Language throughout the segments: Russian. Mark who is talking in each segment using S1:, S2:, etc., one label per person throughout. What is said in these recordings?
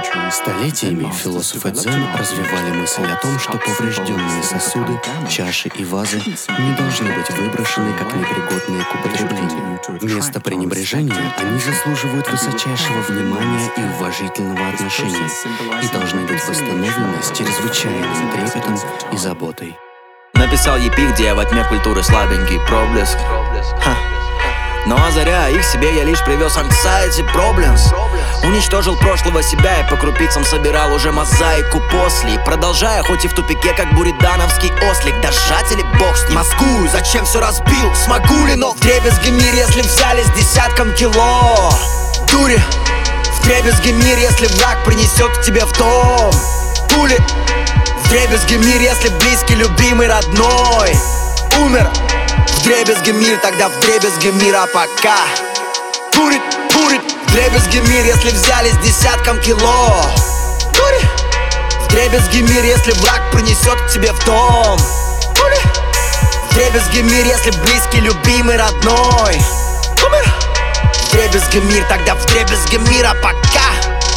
S1: Столетиями философы дзен развивали мысль о том, что поврежденные сосуды, чаши и вазы не должны быть выброшены как непригодные к употреблению. Вместо пренебрежения они заслуживают высочайшего внимания и уважительного отношения и должны быть восстановлены с чрезвычайным трепетом и заботой.
S2: Написал EP, где я во тьме культуры слабенький проблеск. Но озаряя их себе, я лишь привез anxiety problems. Уничтожил прошлого себя и по крупицам собирал уже мозаику после. И продолжая, хоть и в тупике, как буридановский ослик. Дожать или бог с ним? Мозгую, зачем все разбил? Смогу ли, но вдребезги мир, если взяли с десятком кило. Дури, вдребезги мир, если враг принесет к тебе в дом. Пули, вдребезги мир, если близкий, любимый, родной умер. Вдребезги мир, тогда вдребезги мира пока. Пурит, вдребезги мир, если взяли с десятком кило. Пурит, вдребезги мир, если враг принесет к тебе в дом. Пурит, вдребезги мир, если близкий, любимый, родной умер. Вдребезги мир, тогда вдребезги мира пока.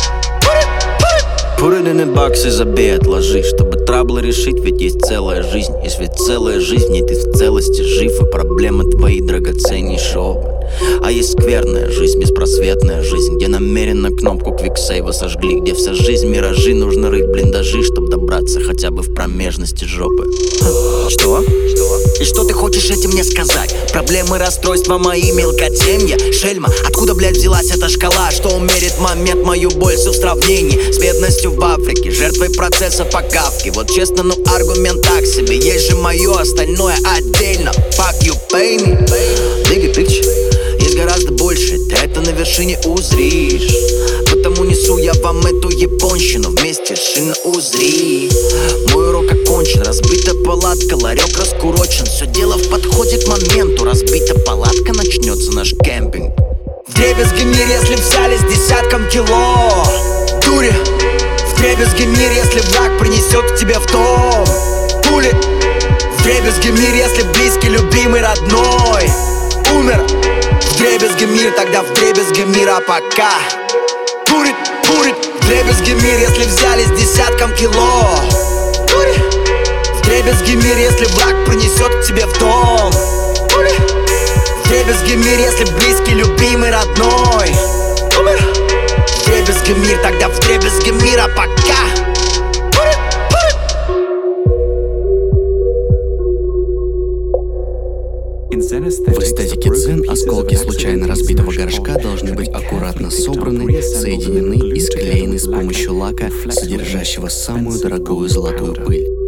S2: Put it in a box и забей, отложи, чтобы траблы решить, ведь есть целая жизнь. Есть ведь целая жизнь, в ней ты в целости жив, и проблемы твои драгоценнейший опыт. А есть скверная жизнь, беспросветная жизнь, где намеренно кнопку квиксейва сожгли, где вся жизнь миражи, нужно рыть блиндажи, чтоб добраться хотя бы в промежности жопы. Что? И что ты хочешь этим мне сказать? Проблемы, расстройства мои, мелкотемья. Шельма, откуда, блядь, взялась эта шкала, что умерит момент мою боль всю в сравнении с бедностью в Африке, жертвой процесса покавки. Вот честно, ну аргумент так себе. Есть же мое, остальное отдельно. Fuck you, pay me. Bigger picture. Есть гораздо больше, ты это на вершине узришь. Потому несу я вам эту японщину вместе с шин узри. Мой урок окончен, разбита палатка, ларек раскурочен. Все дело в подходе к моменту, разбита палатка, начнется наш кемпинг. Вдребезги мир, если взяли с десятком кило. Дури, вдребезги мир, если враг принесет к тебе в дом. Пули, вдребезги мир, если близкий, любимый, родной умер. Вдребезги мир, тогда вдребезги мира пока. Пурит, вдребезги мир, если взяли с десятком кило. Пурит, вдребезги мир, если враг принесет к тебе в дом. Пурит, вдребезги мир, если близкий, любимый, родной умер. Вдребезги мир, тогда вдребезги мира пока.
S1: В эстетике дзен осколки случайно разбитого горшка должны быть аккуратно собраны, соединены и склеены с помощью лака, содержащего самую дорогую золотую пыль.